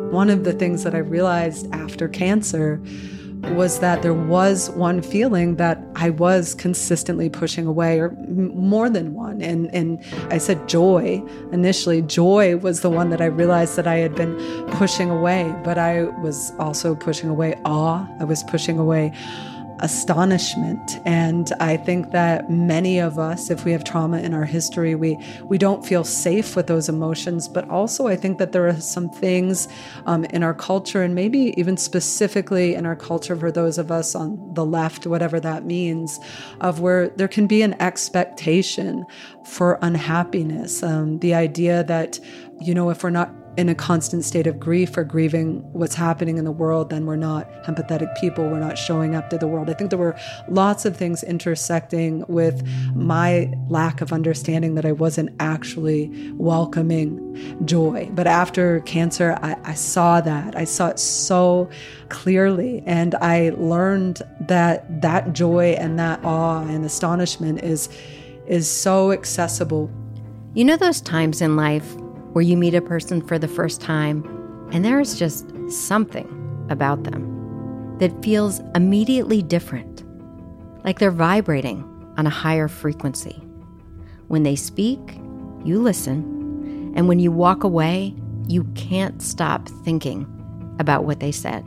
One of the things that I realized after cancer was that there was one feeling that I was consistently pushing away, or more than one. And I said joy. Initially, joy was the one that I realized that I had been pushing away, but I was also pushing away awe. I was pushing away astonishment. And I think that many of us, if we have trauma in our history, we don't feel safe with those emotions. But also I think that there are some things in our culture, and maybe even specifically in our culture for those of us on the left, whatever that means, of where there can be an expectation for unhappiness. The idea that, if we're not in a constant state of grief or grieving what's happening in the world, then we're not empathetic people. We're not showing up to the world. I think there were lots of things intersecting with my lack of understanding that I wasn't actually welcoming joy. But after cancer, I saw that. I saw it so clearly. And I learned that joy and that awe and astonishment is so accessible. You know those times in life where you meet a person for the first time and there's just something about them that feels immediately different, like they're vibrating on a higher frequency. When they speak, you listen, and when you walk away, you can't stop thinking about what they said.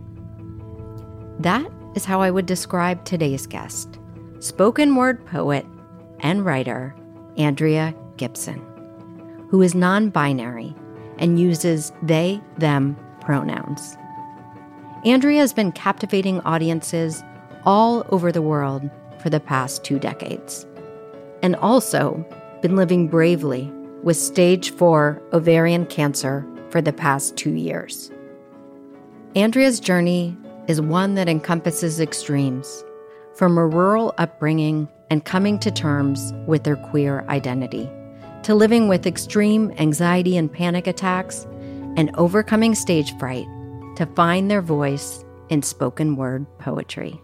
That is how I would describe today's guest, spoken word poet and writer Andrea Gibson, who is non-binary and uses they, them pronouns. Andrea has been captivating audiences all over the world for the past 2 decades, and also been living bravely with stage 4 ovarian cancer for the past 2 years. Andrea's journey is one that encompasses extremes, from a rural upbringing and coming to terms with their queer identity, to living with extreme anxiety and panic attacks, and overcoming stage fright to find their voice in spoken word poetry.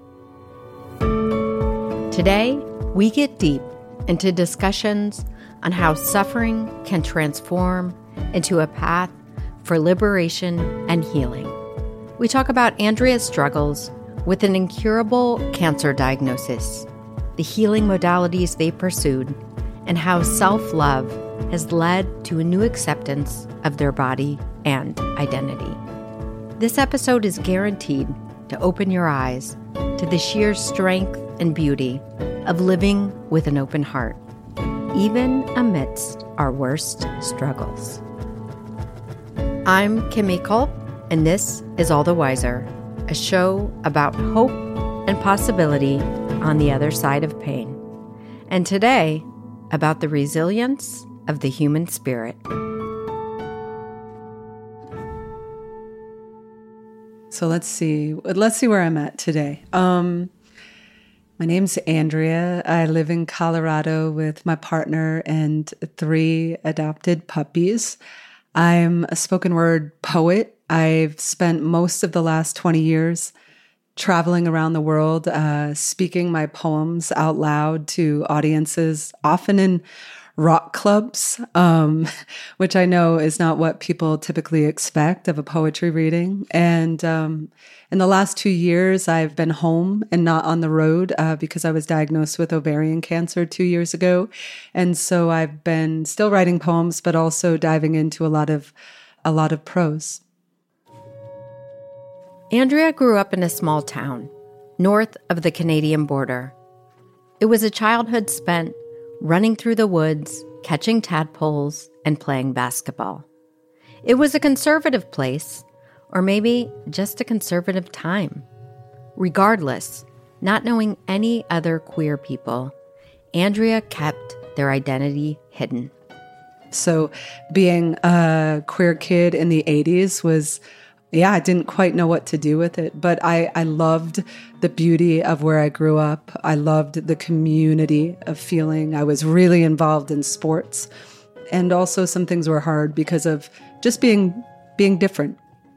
Today, we get deep into discussions on how suffering can transform into a path for liberation and healing. We talk about Andrea's struggles with an incurable cancer diagnosis, the healing modalities they pursued, and how self-love has led to a new acceptance of their body and identity. This episode is guaranteed to open your eyes to the sheer strength and beauty of living with an open heart, even amidst our worst struggles. I'm Kimmy Culp, and this is All the Wiser, a show about hope and possibility on the other side of pain. And today, about the resilience of the human spirit. So let's see where I'm at today. My name's Andrea. I live in Colorado with my partner and 3 adopted puppies. I'm a spoken word poet. I've spent most of the last 20 years traveling around the world, speaking my poems out loud to audiences, often in rock clubs, which I know is not what people typically expect of a poetry reading. And in the last 2 years, I've been home and not on the road because I was diagnosed with ovarian cancer 2 years ago. And so I've been still writing poems, but also diving into a lot of prose. Andrea grew up in a small town, north of the Canadian border. It was a childhood spent running through the woods, catching tadpoles, and playing basketball. It was a conservative place, or maybe just a conservative time. Regardless, not knowing any other queer people, Andrea kept their identity hidden. So being a queer kid in the 80s was, I didn't quite know what to do with it, but I loved the beauty of where I grew up. I loved the community of feeling. I was really involved in sports. And also some things were hard because of just being different.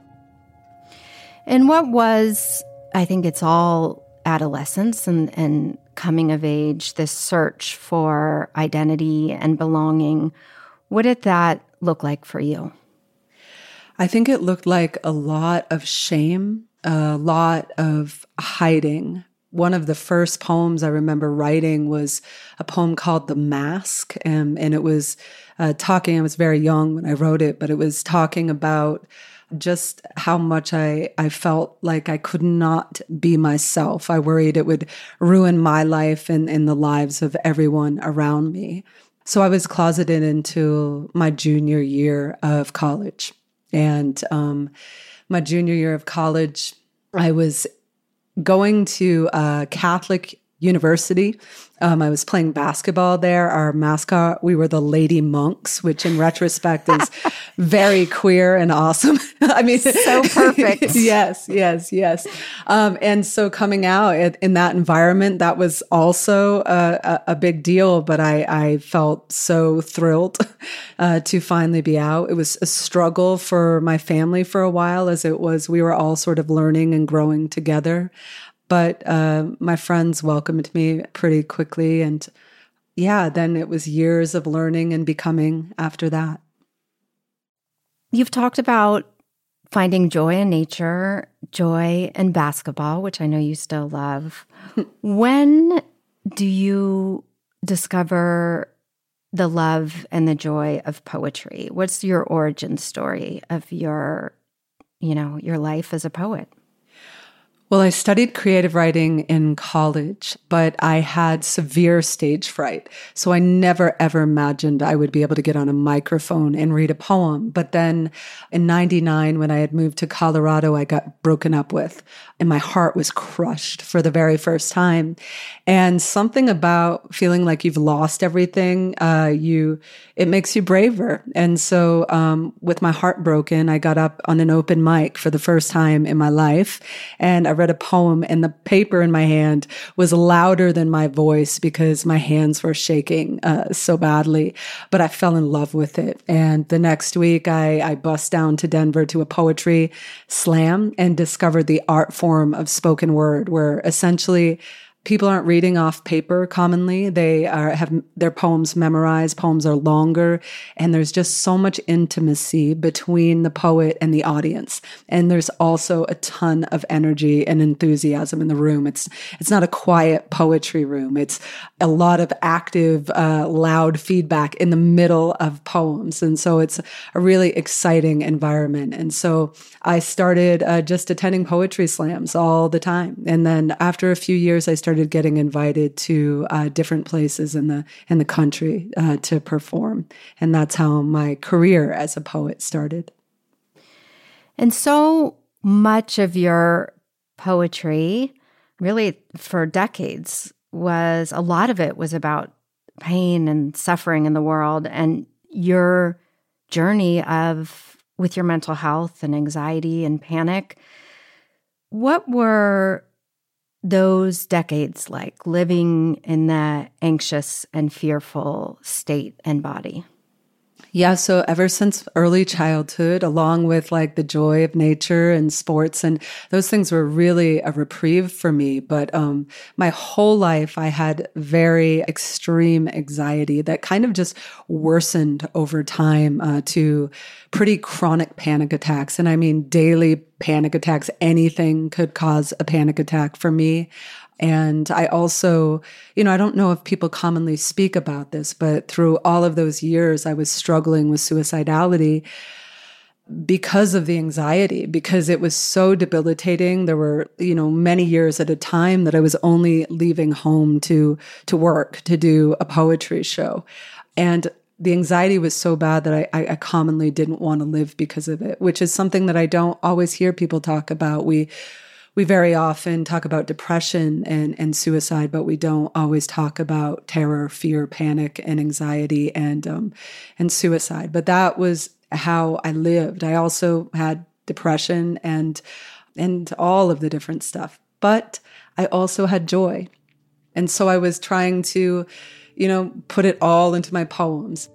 And what was, I think it's all adolescence and coming of age, this search for identity and belonging. What did that look like for you? I think it looked like a lot of shame, a lot of hiding. One of the first poems I remember writing was a poem called The Mask. And it was talking, I was very young when I wrote it, but it was talking about just how much I felt like I could not be myself. I worried it would ruin my life and the lives of everyone around me. So I was closeted into my junior year of college. And my junior year of college, I was going to a Catholic university. I was playing basketball there. Our mascot, we were the Lady Monks, which in retrospect is very queer and awesome. I mean, so perfect. Yes. And so coming out in that environment, that was also a big deal, but I felt so thrilled to finally be out. It was a struggle for my family for a while, as it was, we were all sort of learning and growing together. But my friends welcomed me pretty quickly. And yeah, then it was years of learning and becoming after that. You've talked about finding joy in nature, joy in basketball, which I know you still love. When do you discover the love and the joy of poetry? What's your origin story of your life as a poet? Well, I studied creative writing in college, but I had severe stage fright. So I never, ever imagined I would be able to get on a microphone and read a poem. But then in 99, when I had moved to Colorado, I got broken up with, and my heart was crushed for the very first time. And something about feeling like you've lost everything, it makes you braver. And so with my heart broken, I got up on an open mic for the first time in my life, and I read a poem, and the paper in my hand was louder than my voice because my hands were shaking so badly. But I fell in love with it. And the next week, I bussed down to Denver to a poetry slam and discovered the art form of spoken word, where essentially people aren't reading off paper commonly. They have their poems memorized. Poems are longer, and there's just so much intimacy between the poet and the audience. And there's also a ton of energy and enthusiasm in the room. It's not a quiet poetry room. It's a lot of active, loud feedback in the middle of poems. And so it's a really exciting environment. And so I started just attending poetry slams all the time. And then after a few years, I started getting invited to different places in the country to perform. And that's how my career as a poet started. And so much of your poetry, really for decades, a lot of it was about pain and suffering in the world, and your journey with your mental health and anxiety and panic. What were those decades like, living in that anxious and fearful state and body? Yeah, so ever since early childhood, along with like the joy of nature and sports, and those things were really a reprieve for me. But my whole life, I had very extreme anxiety that kind of just worsened over time to pretty chronic panic attacks. And I mean, daily panic attacks. Anything could cause a panic attack for me. And I also, I don't know if people commonly speak about this, but through all of those years, I was struggling with suicidality because of the anxiety, because it was so debilitating. There were, many years at a time that I was only leaving home to work, to do a poetry show. And the anxiety was so bad that I commonly didn't want to live because of it, which is something that I don't always hear people talk about. We very often talk about depression and suicide, but we don't always talk about terror, fear, panic, and anxiety and suicide. But that was how I lived. I also had depression and all of the different stuff, but I also had joy. And so I was trying to, put it all into my poems.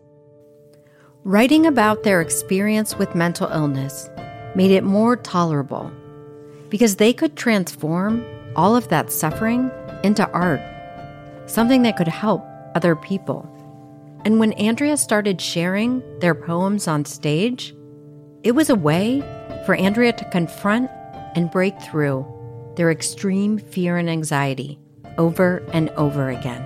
Writing about their experience with mental illness made it more tolerable, because they could transform all of that suffering into art, something that could help other people. And when Andrea started sharing their poems on stage, It was a way for Andrea to confront and break through their extreme fear and anxiety over and over again.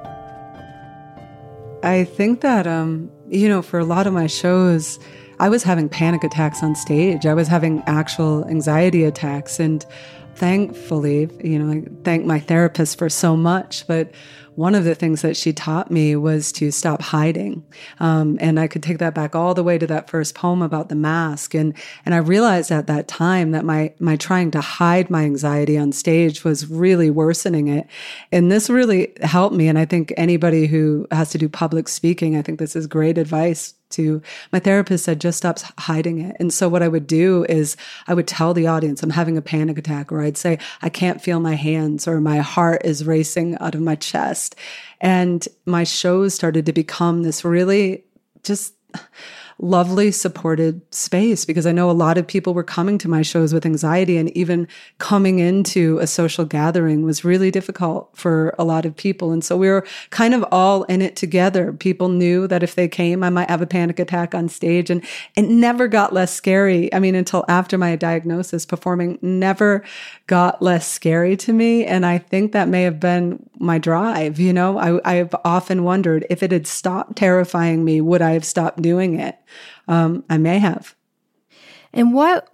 I think that, for a lot of my shows, I was having panic attacks on stage. I was having actual anxiety attacks. And thankfully, I thank my therapist for so much. But one of the things that she taught me was to stop hiding. And I could take that back all the way to that first poem about the mask. And I realized at that time that my trying to hide my anxiety on stage was really worsening it. And this really helped me. And I think anybody who has to do public speaking, I think this is great advice. My therapist said, just stop hiding it. And so what I would do is I would tell the audience I'm having a panic attack, or I'd say, I can't feel my hands, or my heart is racing out of my chest. And my shows started to become this really just lovely, supported space, because I know a lot of people were coming to my shows with anxiety, and even coming into a social gathering was really difficult for a lot of people. And so we were kind of all in it together. People knew that if they came, I might have a panic attack on stage, and it never got less scary. I mean, until after my diagnosis, performing never got less scary to me. And I think that may have been my drive. I've often wondered, if it had stopped terrifying me, would I have stopped doing it? I may have. And what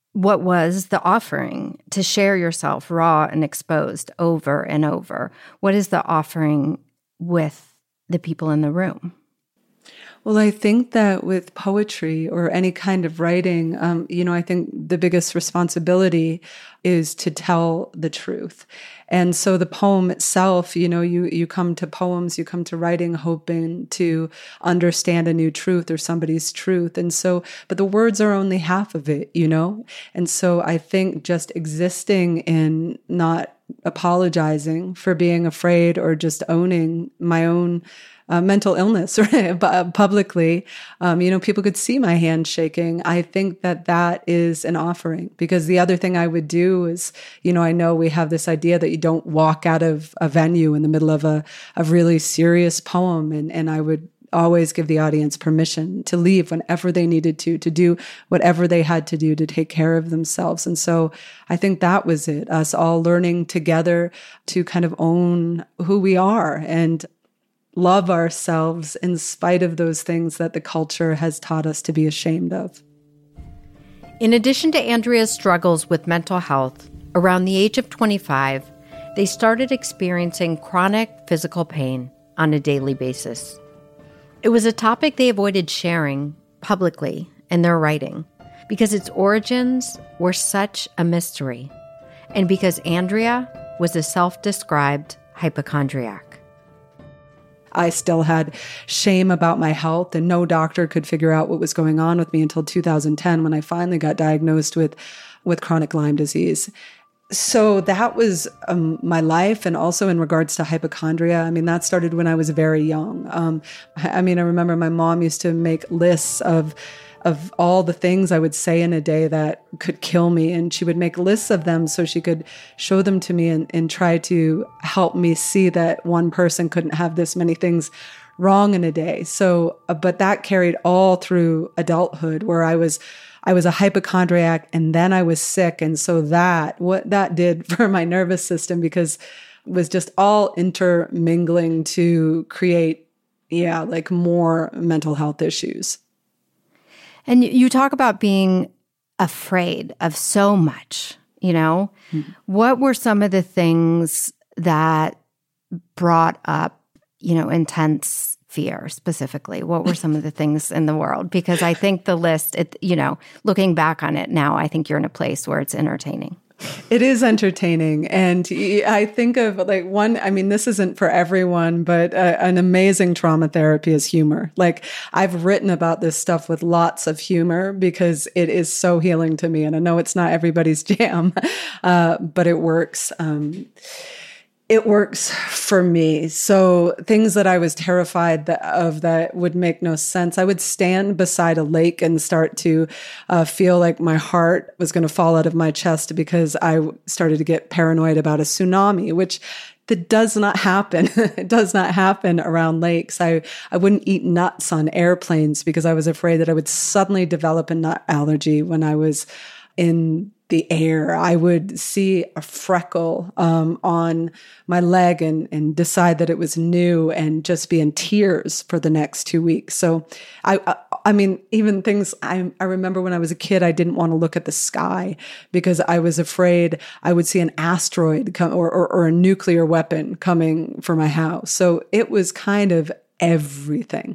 was the offering to share yourself raw and exposed over and over? What is the offering with the people in the room? Well, I think that with poetry or any kind of writing, I think the biggest responsibility is to tell the truth. And so the poem itself, you come to poems, you come to writing hoping to understand a new truth or somebody's truth. And so, but the words are only half of it, And so I think just existing in not apologizing for being afraid, or just owning my own mental illness publicly, people could see my hand shaking. I think that is an offering, because the other thing I would do is, I know we have this idea that you don't walk out of a venue in the middle of a really serious poem. And I would always give the audience permission to leave whenever they needed to do whatever they had to do to take care of themselves. And so I think that was it, us all learning together to kind of own who we are and love ourselves in spite of those things that the culture has taught us to be ashamed of. In addition to Andrea's struggles with mental health, around the age of 25, they started experiencing chronic physical pain on a daily basis. It was a topic they avoided sharing publicly in their writing because its origins were such a mystery, and because Andrea was a self-described hypochondriac. I still had shame about my health, and no doctor could figure out what was going on with me until 2010, when I finally got diagnosed with chronic Lyme disease. So that was my life. And also in regards to hypochondria, that started when I was very young. I remember my mom used to make lists of all the things I would say in a day that could kill me. And she would make lists of them so she could show them to me and try to help me see that one person couldn't have this many things wrong in a day. So, but that carried all through adulthood, where I was a hypochondriac, and then I was sick. And so what that did for my nervous system, because it was just all intermingling to create, more mental health issues. And you talk about being afraid of so much, Mm-hmm. What were some of the things that brought up, intense fear specifically? What were some of the things in the world? Because I think the list, looking back on it now, I think you're in a place where it's entertaining. It is entertaining. And I think of this isn't for everyone, but an amazing trauma therapy is humor. I've written about this stuff with lots of humor because it is so healing to me. And I know it's not everybody's jam, but it works. It works for me. So things that I was terrified of that would make no sense. I would stand beside a lake and start to feel like my heart was going to fall out of my chest because I started to get paranoid about a tsunami, which that does not happen. It does not happen around lakes. I wouldn't eat nuts on airplanes because I was afraid that I would suddenly develop a nut allergy when I was in the air. I would see a freckle on my leg and decide that it was new and just be in tears for the next 2 weeks. So I mean, even things I remember when I was a kid, I didn't want to look at the sky because I was afraid I would see an asteroid come or a nuclear weapon coming for my house. So it was kind of everything.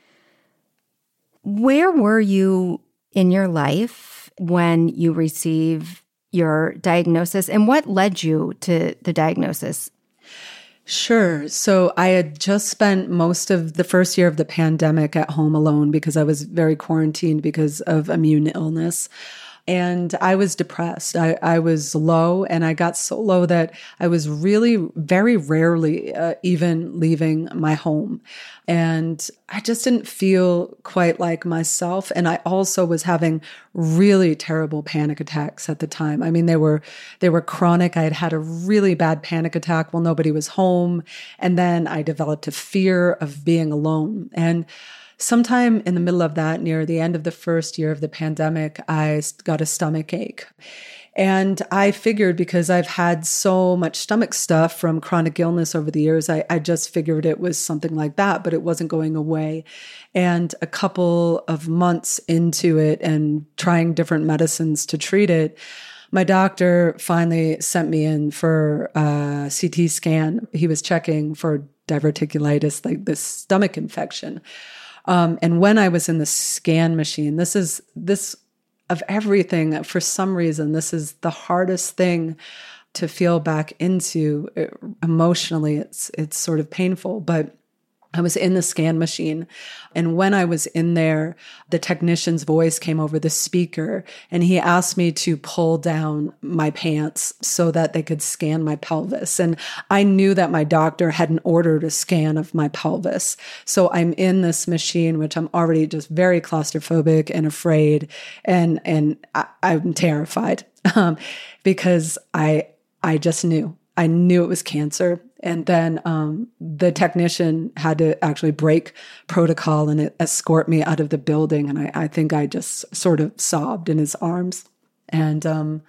Where were you in your life when you received your diagnosis, and what led you to the diagnosis? Sure. So I had just spent most of the first year of the pandemic at home alone because I was very quarantined because of immune illness. And I was depressed. I was low, and I got so low that I was really very rarely even leaving my home. And I just didn't feel quite like myself. And I also was having really terrible panic attacks at the time. I mean, they were chronic. I had had a really bad panic attack while nobody was home. And then I developed a fear of being alone. And sometime in the middle of that, near the end of the first year of the pandemic, I got a stomach ache. And I figured, because I've had so much stomach stuff from chronic illness over the years, I just figured it was something like that, but it wasn't going away. And a couple of months into it and trying different medicines to treat it, my doctor finally sent me in for a CT scan. He was checking for diverticulitis, like this stomach infection. And when I was in the scan machine, this of everything, for some reason, this is the hardest thing to feel back into emotionally. It's sort of painful, but I was in the scan machine. And when I was in there, the technician's voice came over the speaker, and he asked me to pull down my pants so that they could scan my pelvis. And I knew that my doctor hadn't ordered a scan of my pelvis. So I'm in this machine, which I'm already just very claustrophobic and afraid. And I'm terrified because I just knew. I knew it was cancer. And then the technician had to actually break protocol and escort me out of the building. And I think I just sort of sobbed in his arms. And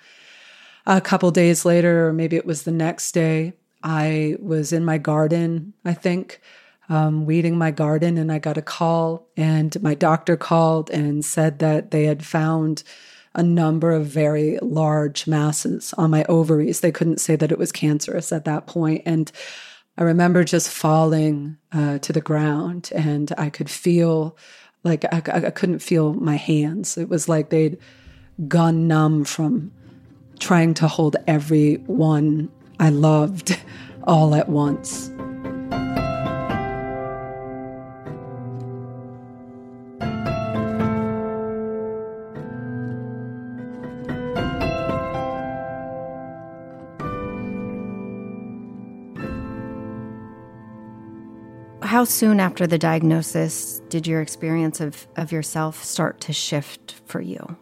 a couple days later, or maybe it was the next day, I was in my garden, I think, weeding my garden. And I got a call, and my doctor called and said that they had found a number of very large masses on my ovaries. They couldn't say that it was cancerous at that point. And I remember just falling to the ground, and I could feel like I couldn't feel my hands. It was like they'd gone numb from trying to hold everyone I loved all at once. How soon after the diagnosis did your experience of yourself start to shift for you?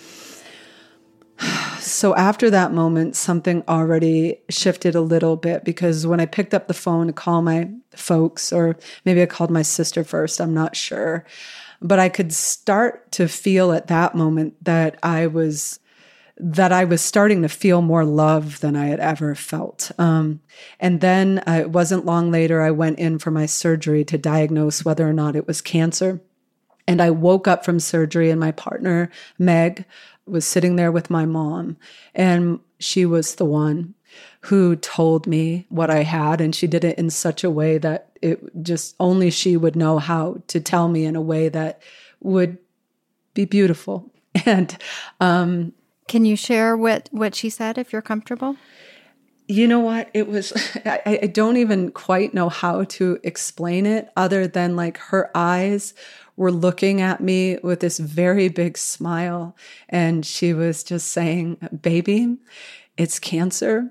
So after that moment, something already shifted a little bit, because when I picked up the phone to call my folks, or maybe I called my sister first, I'm not sure, but I could start to feel at that moment that I was starting to feel more love than I had ever felt. And then it wasn't long later, I went in for my surgery to diagnose whether or not it was cancer. And I woke up from surgery, and my partner, Meg, was sitting there with my mom. And she was the one who told me what I had. And she did it in such a way that it just only she would know how to tell me in a way that would be beautiful. And, can you share what she said, if you're comfortable? You know what? It was, I don't even quite know how to explain it, other than like her eyes were looking at me with this very big smile. And she was just saying, baby, it's cancer.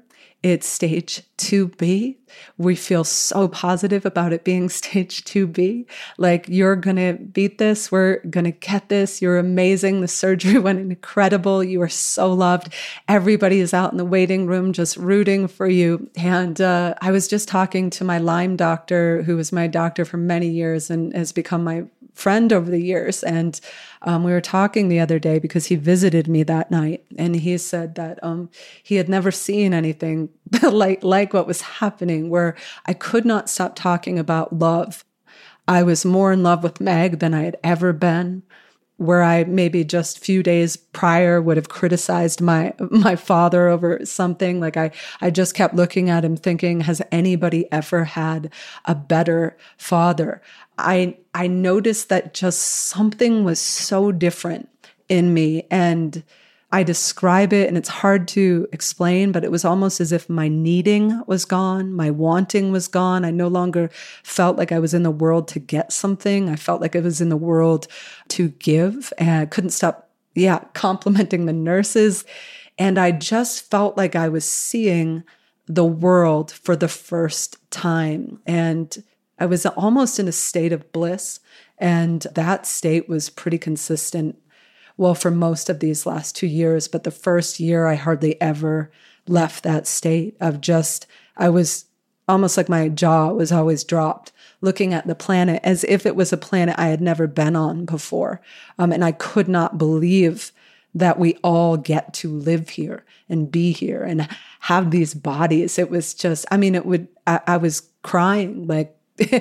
it's stage 2B. We feel so positive about it being stage 2B. Like, you're going to beat this. We're going to get this. You're amazing. The surgery went incredible. You are so loved. Everybody is out in the waiting room just rooting for you. And I was just talking to my Lyme doctor, who was my doctor for many years and has become my friend over the years. And we were talking the other day because he visited me that night, and he said that he had never seen anything like what was happening, where I could not stop talking about love. I was more in love with Meg than I had ever been, where I maybe just a few days prior would have criticized my father over something. Like, I just kept looking at him thinking, has anybody ever had a better father? I noticed that just something was so different in me, and I describe it, and it's hard to explain, but it was almost as if my needing was gone, my wanting was gone. I no longer felt like I was in the world to get something. I felt like I was in the world to give, and I couldn't stop, complimenting the nurses. And I just felt like I was seeing the world for the first time. And I was almost in a state of bliss, and that state was pretty consistent, well, for most of these last 2 years. But the first year, I hardly ever left that state of just, I was almost like my jaw was always dropped, looking at the planet as if it was a planet I had never been on before. And I could not believe that we all get to live here and be here and have these bodies. It was just, I was crying like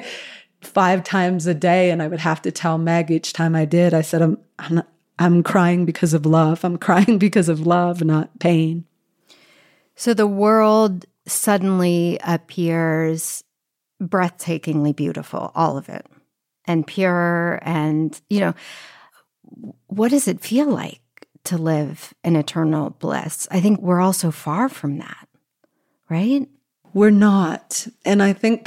5 times a day, and I would have to tell Meg each time I did, I said, I'm crying because of love. I'm crying because of love, not pain. So the world suddenly appears breathtakingly beautiful, all of it, and pure. And, what does it feel like to live in eternal bliss? I think we're all so far from that, right? We're not. And I think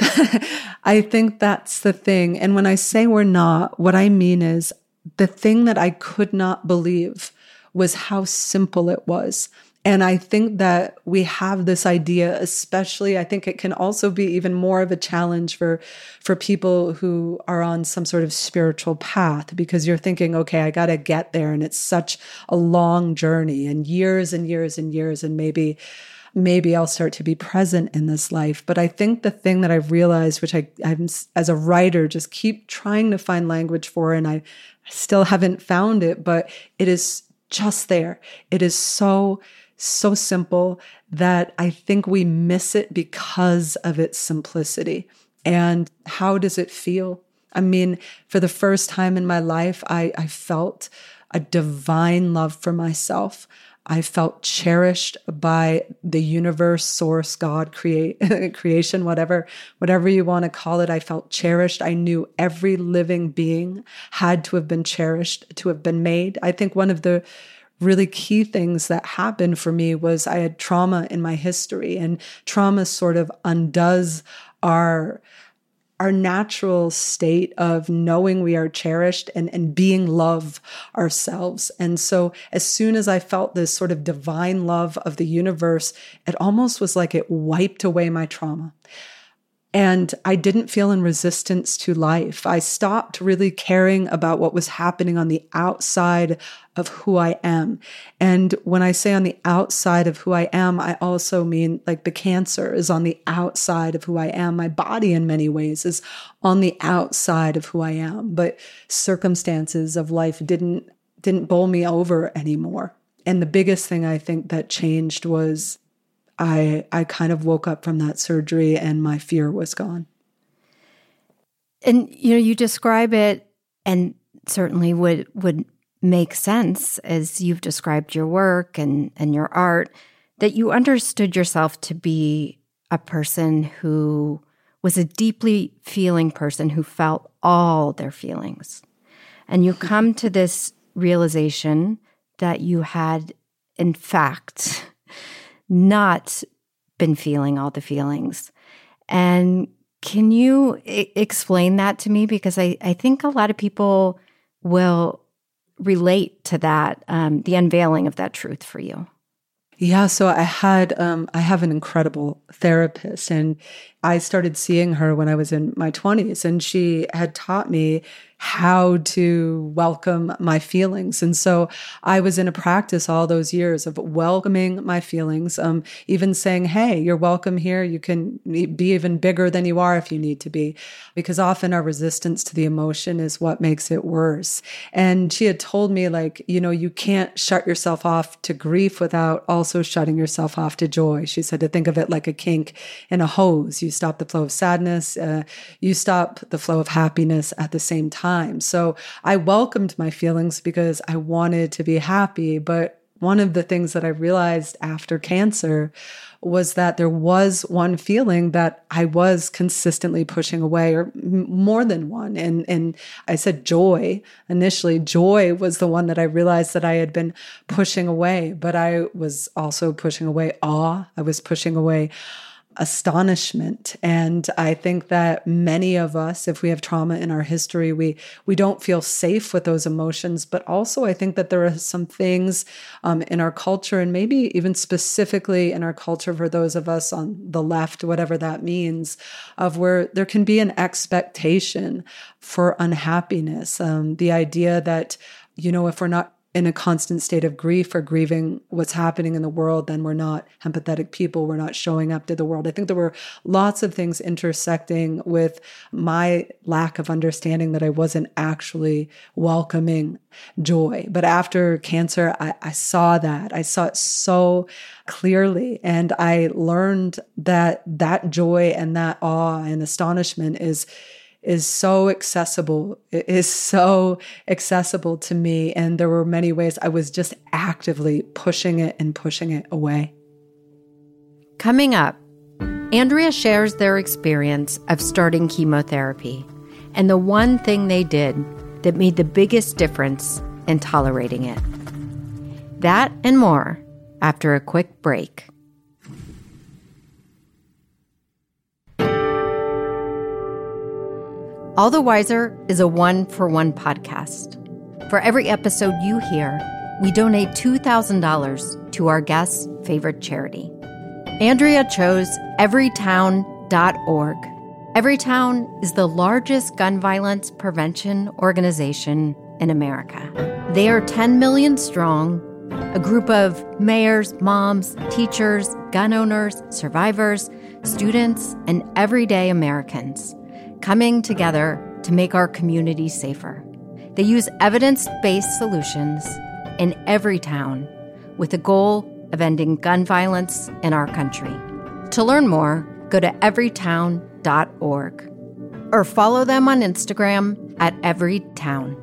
that's the thing. And when I say we're not, what I mean is the thing that I could not believe was how simple it was. And I think that we have this idea, especially, I think it can also be even more of a challenge for people who are on some sort of spiritual path, because you're thinking, okay, I got to get there. And it's such a long journey and years and years and years. And maybe I'll start to be present in this life. But I think the thing that I've realized, which I'm as a writer, just keep trying to find language for, and I still haven't found it, but it is just there. It is so simple that I think we miss it because of its simplicity. And how does it feel? I mean, for the first time in my life, I felt a divine love for myself. I felt cherished by the universe, source, God, creation, whatever you want to call it. I felt cherished. I knew every living being had to have been cherished, to have been made. I think one of the really key things that happened for me was I had trauma in my history, and trauma sort of undoes our natural state of knowing we are cherished and being love ourselves. And so as soon as I felt this sort of divine love of the universe, it almost was like it wiped away my trauma. And I didn't feel in resistance to life. I stopped really caring about what was happening on the outside of who I am. And when I say on the outside of who I am, I also mean like the cancer is on the outside of who I am. My body in many ways is on the outside of who I am. But circumstances of life didn't bowl me over anymore. And the biggest thing I think that changed was I kind of woke up from that surgery and my fear was gone. And, you describe it, and certainly would make sense as you've described your work and your art, that you understood yourself to be a person who was a deeply feeling person who felt all their feelings. And you come to this realization that you had, in fact, not been feeling all the feelings. And can you explain that to me? Because I think a lot of people will relate to that, the unveiling of that truth for you. Yeah, so I have an incredible therapist, and I started seeing her when I was in my 20s, and she had taught me how to welcome my feelings. And so I was in a practice all those years of welcoming my feelings, even saying, hey, you're welcome here. You can be even bigger than you are if you need to be, because often our resistance to the emotion is what makes it worse. And she had told me, like, you can't shut yourself off to grief without also shutting yourself off to joy. She said to think of it like a kink in a hose. You stop the flow of sadness, you stop the flow of happiness at the same time. So I welcomed my feelings because I wanted to be happy. But one of the things that I realized after cancer was that there was one feeling that I was consistently pushing away, or more than one. And I said joy. Initially, joy was the one that I realized that I had been pushing away, but I was also pushing away awe. I was pushing away astonishment. And I think that many of us, if we have trauma in our history, we don't feel safe with those emotions. But also I think that there are some things in our culture, and maybe even specifically in our culture for those of us on the left, whatever that means, of where there can be an expectation for unhappiness. The idea that, if we're not in a constant state of grief or grieving what's happening in the world, then we're not empathetic people. We're not showing up to the world. I think there were lots of things intersecting with my lack of understanding that I wasn't actually welcoming joy. But after cancer, I saw that. I saw it so clearly. And I learned that joy and that awe and astonishment is so accessible. It is so accessible to me. And there were many ways I was just actively pushing it away. Coming up, Andrea shares their experience of starting chemotherapy and the one thing they did that made the biggest difference in tolerating it. That and more after a quick break. All the Wiser is a 1-for-1 podcast. For every episode you hear, we donate $2,000 to our guest's favorite charity. Andrea chose everytown.org. Everytown is the largest gun violence prevention organization in America. They are 10 million strong, a group of mayors, moms, teachers, gun owners, survivors, students, and everyday Americans coming together to make our community safer. They use evidence-based solutions in every town with the goal of ending gun violence in our country. To learn more, go to everytown.org or follow them on Instagram at everytown.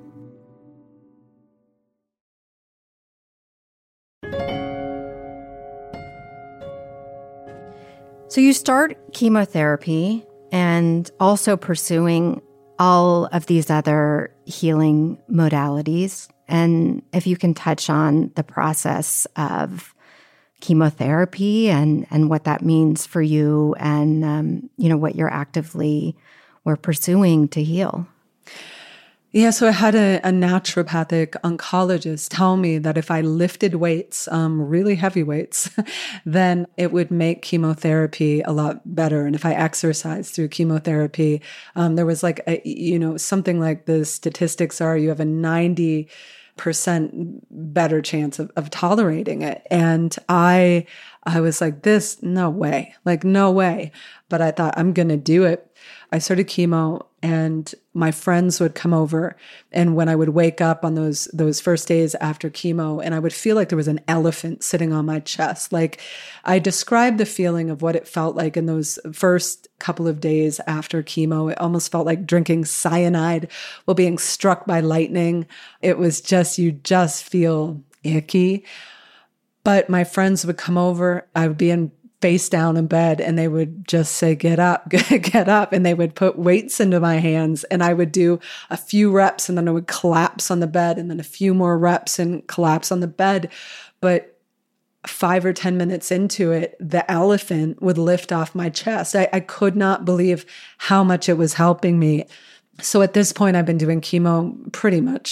So you start chemotherapy and also pursuing all of these other healing modalities. And if you can touch on the process of chemotherapy and what that means for you and, what you're actively were pursuing to heal. Yeah, so I had a naturopathic oncologist tell me that if I lifted weights, really heavy weights, then it would make chemotherapy a lot better. And if I exercised through chemotherapy, there was like, something like the statistics are you have a 90% better chance of tolerating it. And I was like, no way. But I thought, I'm going to do it. I started chemo and my friends would come over. And when I would wake up on those first days after chemo, and I would feel like there was an elephant sitting on my chest. Like I described the feeling of what it felt like in those first couple of days after chemo. It almost felt like drinking cyanide while being struck by lightning. It was you just feel icky. But my friends would come over. I would be face down in bed and they would just say, get up, get up. And they would put weights into my hands and I would do a few reps and then I would collapse on the bed and then a few more reps and collapse on the bed. But 5 or 10 minutes into it, the elephant would lift off my chest. I could not believe how much it was helping me. So at this point, I've been doing chemo pretty much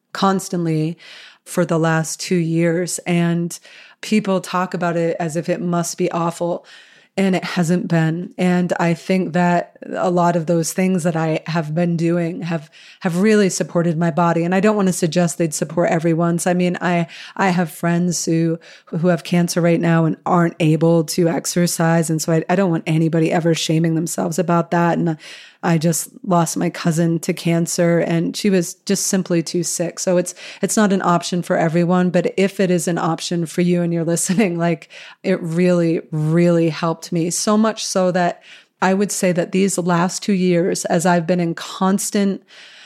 constantly for the last 2 years. And people talk about it as if it must be awful. And it hasn't been. And I think that a lot of those things that I have been doing have really supported my body. And I don't want to suggest they'd support everyone's. I mean, I have friends who have cancer right now and aren't able to exercise. And so I don't want anybody ever shaming themselves about that. And I just lost my cousin to cancer, and she was just simply too sick. So it's not an option for everyone, but if it is an option for you and you're listening, like, it really, really helped me. So much so that I would say that these last 2 years, as I've been in constant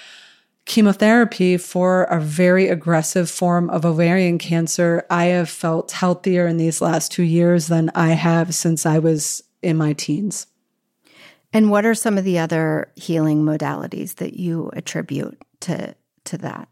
chemotherapy for a very aggressive form of ovarian cancer, I have felt healthier in these last 2 years than I have since I was in my teens. And what are some of the other healing modalities that you attribute to that?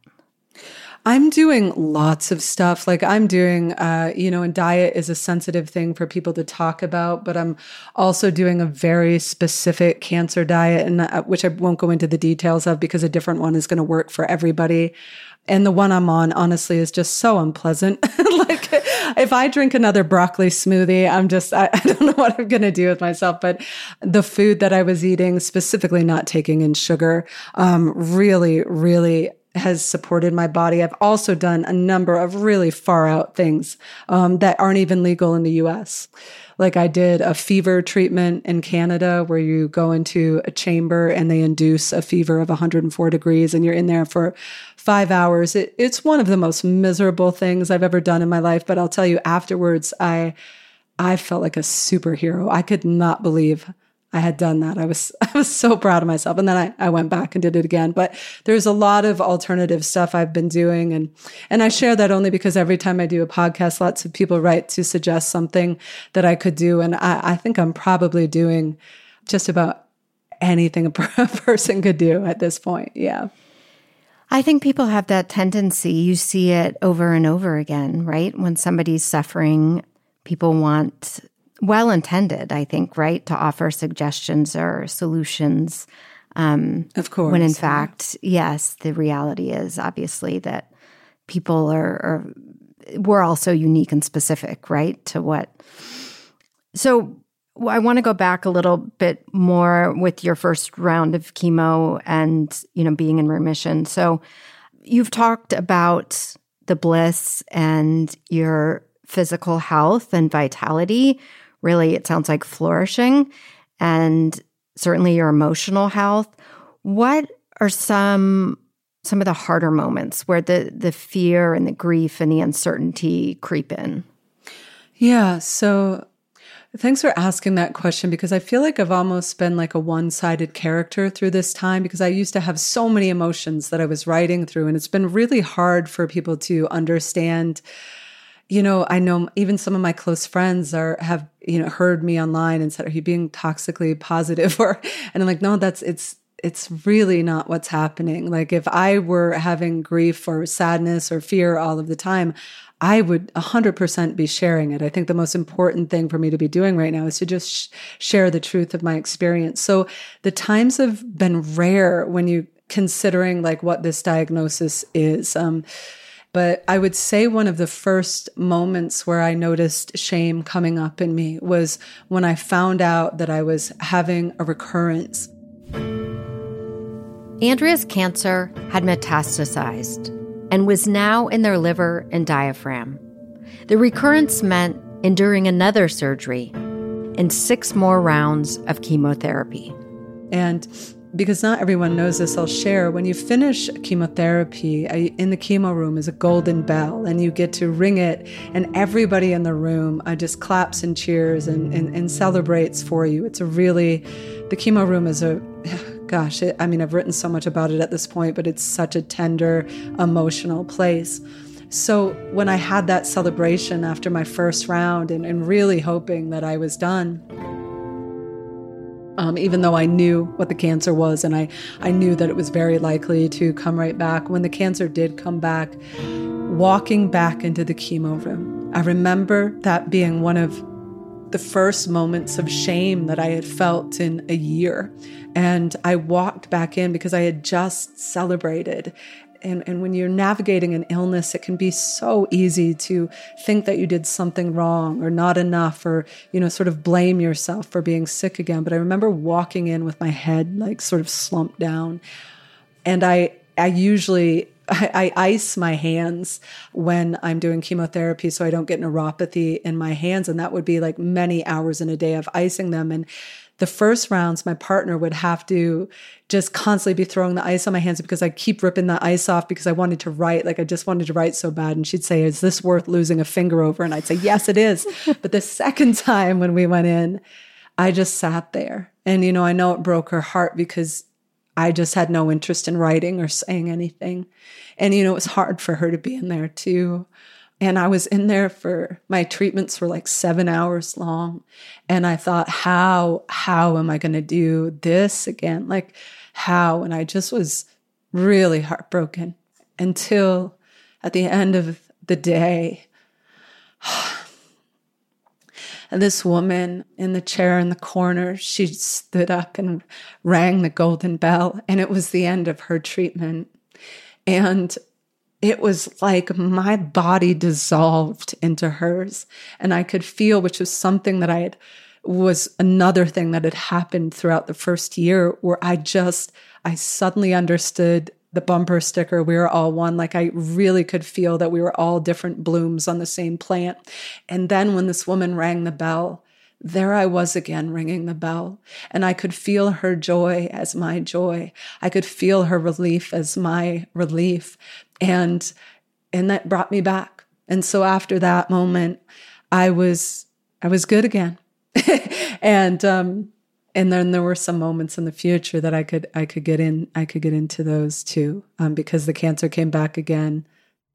I'm doing lots of stuff. Like I'm doing, and diet is a sensitive thing for people to talk about, but I'm also doing a very specific cancer diet, and which I won't go into the details of because a different one is going to work for everybody. And the one I'm on, honestly, is just so unpleasant. Like if I drink another broccoli smoothie, I don't know what I'm going to do with myself. But the food that I was eating, specifically not taking in sugar, really, really has supported my body. I've also done a number of really far out things that aren't even legal in the US. Like I did a fever treatment in Canada where you go into a chamber and they induce a fever of 104 degrees and you're in there for 5 hours. It's one of the most miserable things I've ever done in my life. But I'll tell you, afterwards, I felt like a superhero. I could not believe I had done that. I was so proud of myself. And then I went back and did it again. But there's a lot of alternative stuff I've been doing. And I share that only because every time I do a podcast, lots of people write to suggest something that I could do. And I think I'm probably doing just about anything a person could do at this point. Yeah. I think people have that tendency. You see it over and over again, right? When somebody's suffering, people want, well-intended, I think, right, to offer suggestions or solutions. Of course. When in fact, yes, the reality is obviously that people we're also unique and specific, right, to what. So I want to go back a little bit more with your first round of chemo and, being in remission. So you've talked about the bliss and your physical health and vitality. Really, it sounds like flourishing, and certainly your emotional health. What are some of the harder moments where the fear and the grief and the uncertainty creep in? Yeah, so thanks for asking that question, because I feel like I've almost been like a one-sided character through this time, because I used to have so many emotions that I was writing through, and it's been really hard for people to understand. I know even some of my close friends have heard me online and said, "Are you being toxically positive?" And I'm like, no, it's really not what's happening. Like if I were having grief or sadness or fear all of the time, I would 100% be sharing it. I think the most important thing for me to be doing right now is to just share the truth of my experience. So the times have been rare when you considering like what this diagnosis is. But I would say one of the first moments where I noticed shame coming up in me was when I found out that I was having a recurrence. Andrea's cancer had metastasized and was now in their liver and diaphragm. The recurrence meant enduring another surgery and 6 more rounds of chemotherapy. And because not everyone knows this, I'll share, when you finish chemotherapy, in the chemo room is a golden bell, and you get to ring it, and everybody in the room just claps and cheers and celebrates for you. The chemo room is I've written so much about it at this point, but it's such a tender, emotional place. So when I had that celebration after my first round and really hoping that I was done, even though I knew what the cancer was and I knew that it was very likely to come right back. When the cancer did come back, walking back into the chemo room, I remember that being one of the first moments of shame that I had felt in a year. And I walked back in because I had just celebrated And when you're navigating an illness, it can be so easy to think that you did something wrong or not enough, or, sort of blame yourself for being sick again. But I remember walking in with my head like sort of slumped down. And I usually ice my hands when I'm doing chemotherapy so I don't get neuropathy in my hands. And that would be like many hours in a day of icing them. And the first rounds, my partner would have to just constantly be throwing the ice on my hands because I keep ripping the ice off because I wanted to write. Like I just wanted to write so bad. And she'd say, "Is this worth losing a finger over?" And I'd say, "Yes, it is." But the second time when we went in, I just sat there. And, I know it broke her heart because I just had no interest in writing or saying anything. And, it was hard for her to be in there too. And I was in there my treatments were like 7 hours long. And I thought, how am I going to do this again? Like how? And I just was really heartbroken until at the end of the day, and this woman in the chair in the corner, she stood up and rang the golden bell, and it was the end of her treatment. And it was like my body dissolved into hers, and I could feel, which was something that was another thing that had happened throughout the first year, where I suddenly understood the bumper sticker, "We are all one." Like I really could feel that we were all different blooms on the same plant. And then when this woman rang the bell, there I was again ringing the bell. And I could feel her joy as my joy. I could feel her relief as my relief. And that brought me back. And so after that moment, I was good again. And then there were some moments in the future that I could get into those too, because the cancer came back again.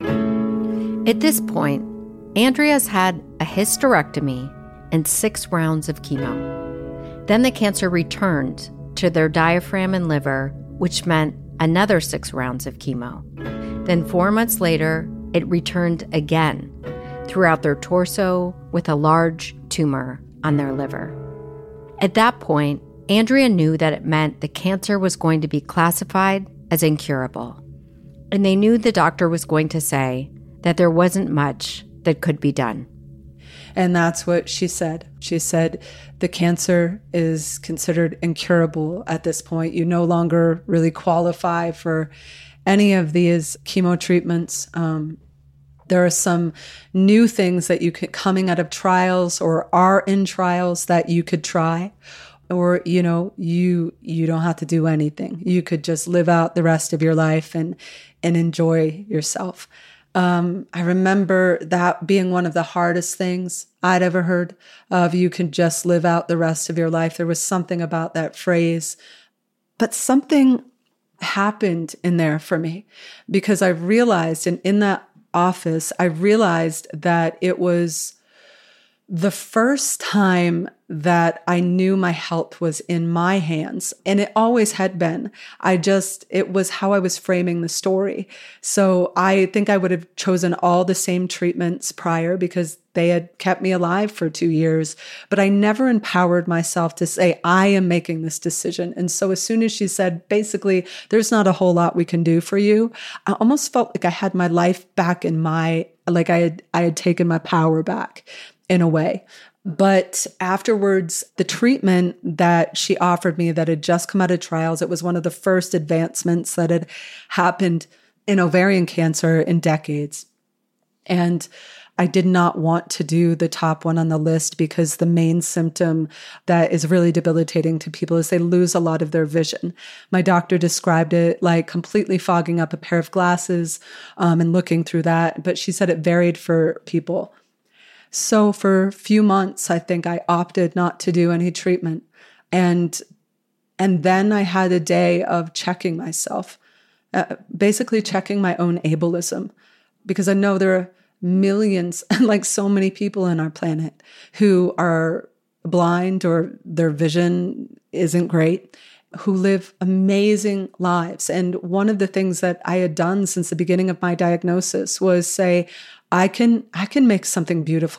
At this point, Andrea's had a hysterectomy and 6 rounds of chemo. Then the cancer returned to their diaphragm and liver, which meant another 6 rounds of chemo. Then 4 months later, it returned again throughout their torso with a large tumor on their liver. At that point, Andrea knew that it meant the cancer was going to be classified as incurable. And they knew the doctor was going to say that there wasn't much that could be done. And that's what she said. She said, the cancer is considered incurable at this point. You no longer really qualify for any of these chemo treatments. There are some new things that you could, coming out of trials or are in trials, that you could try, or, you don't have to do anything. You could just live out the rest of your life and enjoy yourself. I remember that being one of the hardest things I'd ever heard of. You can just live out the rest of your life. There was something about that phrase, but something happened in there for me, because I realized, and in that office, I realized that it was the first time that I knew my health was in my hands. And it always had been. It was how I was framing the story. So I think I would have chosen all the same treatments prior because they had kept me alive for 2 years. But I never empowered myself to say, I am making this decision. And so as soon as she said, basically, there's not a whole lot we can do for you, I almost felt like I had my life back I had taken my power back in a way. But afterwards, the treatment that she offered me that had just come out of trials, it was one of the first advancements that had happened in ovarian cancer in decades. And I did not want to do the top one on the list because the main symptom that is really debilitating to people is they lose a lot of their vision. My doctor described it like completely fogging up a pair of glasses and looking through that. But she said it varied for people. So for a few months, I think I opted not to do any treatment. And then I had a day of checking myself, basically checking my own ableism, because I know there are millions, like so many people on our planet, who are blind or their vision isn't great, who live amazing lives. And one of the things that I had done since the beginning of my diagnosis was say, I can make something beautiful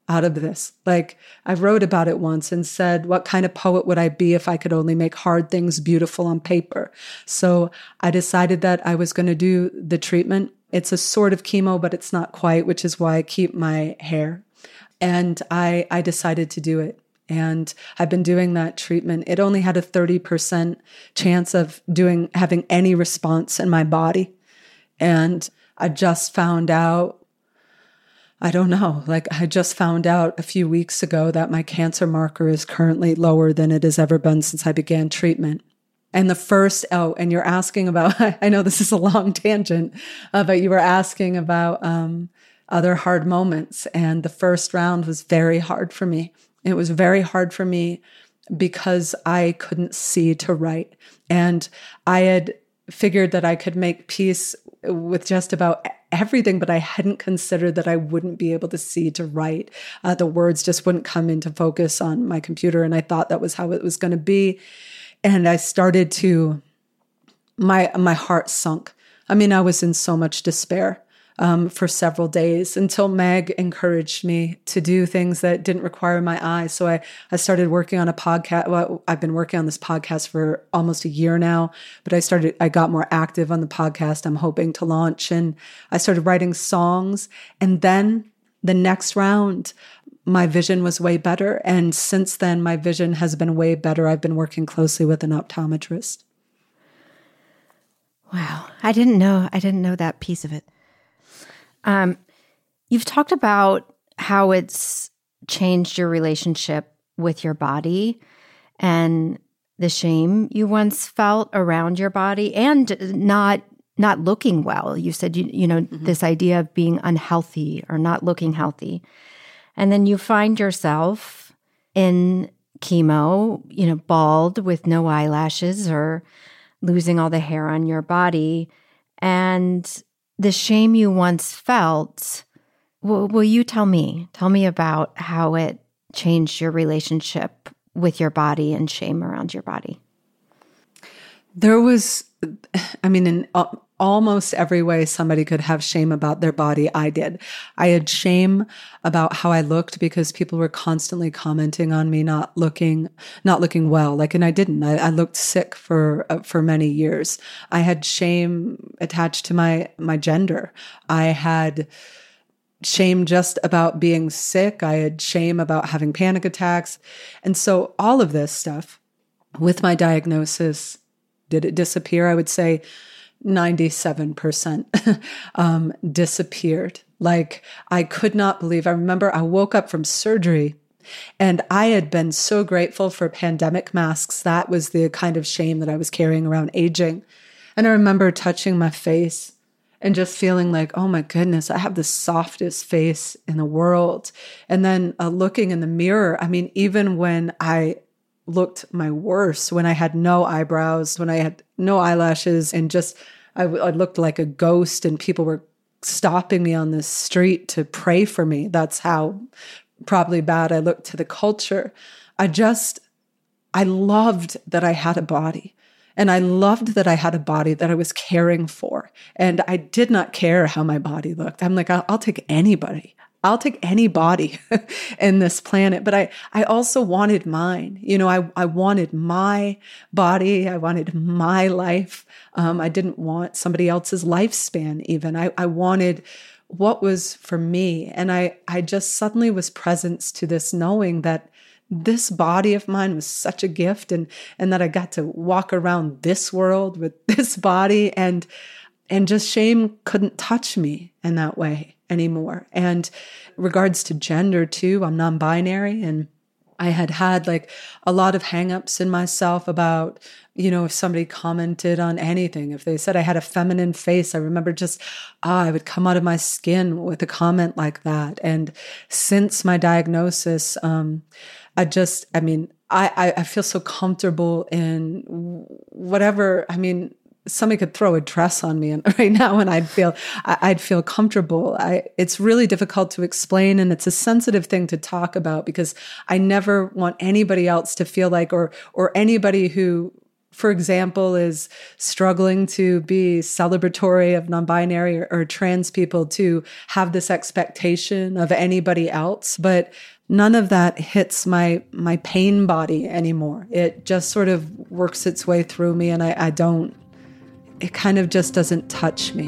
out of this. Like, I wrote about it once and said, what kind of poet would I be if I could only make hard things beautiful on paper? So I decided that I was going to do the treatment. It's a sort of chemo, but it's not quite, which is why I keep my hair. And I decided to do it. And I've been doing that treatment. It only had a 30% chance of having any response in my body. And I just found out, I don't know, like I just found out a few weeks ago that my cancer marker is currently lower than it has ever been since I began treatment. And and you're asking about, I know this is a long tangent, but you were asking about other hard moments. And the first round was very hard for me. It was very hard for me because I couldn't see to write. And I had figured that I could make peace with just about everything, but I hadn't considered that I wouldn't be able to see to write. The words just wouldn't come into focus on my computer. And I thought that was how it was going to be. And I started to, my heart sunk. I mean, I was in so much despair for several days until Meg encouraged me to do things that didn't require my eyes. So I started working on a podcast. Well, I've been working on this podcast for almost a year now, but I got more active on the podcast I'm hoping to launch. And I started writing songs. And then the next round, my vision was way better. And since then, my vision has been way better. I've been working closely with an optometrist. Wow. I didn't know that piece of it. You've talked about how it's changed your relationship with your body and the shame you once felt around your body and not looking well. You said, this idea of being unhealthy or not looking healthy. And then you find yourself in chemo, bald with no eyelashes or losing all the hair on your body. And the shame you once felt, will you tell me about how it changed your relationship with your body and shame around your body? There was, in almost every way somebody could have shame about their body, I did. I had shame about how I looked because people were constantly commenting on me not looking well. And I didn't. I looked sick for many years. I had shame attached to my gender. I had shame just about being sick. I had shame about having panic attacks. And so all of this stuff with my diagnosis, did it disappear? I would say 97% disappeared. Like, I could not believe. I remember I woke up from surgery and I had been so grateful for pandemic masks. That was the kind of shame that I was carrying around aging. And I remember touching my face and just feeling like, oh my goodness, I have the softest face in the world. And then looking in the mirror, even when I looked my worst, when I had no eyebrows, when I had no eyelashes, and just I looked like a ghost, and people were stopping me on the street to pray for me. That's how probably bad I looked to the culture. I loved that I had a body. And I loved that I had a body that I was caring for. And I did not care how my body looked. I'm like, I'll take anybody. I'll take any body in this planet. But I also wanted mine. I wanted my body. I wanted my life. I didn't want somebody else's lifespan even. I wanted what was for me. And I just suddenly was present to this knowing that this body of mine was such a gift, and that I got to walk around this world with this body, and just shame couldn't touch me in that way anymore. And regards to gender too, I'm non-binary, and I had like a lot of hangups in myself about, if somebody commented on anything, if they said I had a feminine face, I remember just, I would come out of my skin with a comment like that. And since my diagnosis, I feel so comfortable in whatever, somebody could throw a dress on me right now and I'd feel comfortable. It's really difficult to explain, and it's a sensitive thing to talk about because I never want anybody else to feel like, or anybody who for example, is struggling to be celebratory of non-binary or trans people, to have this expectation of anybody else. But none of that hits my pain body anymore. It just sort of works its way through me, and it kind of just doesn't touch me.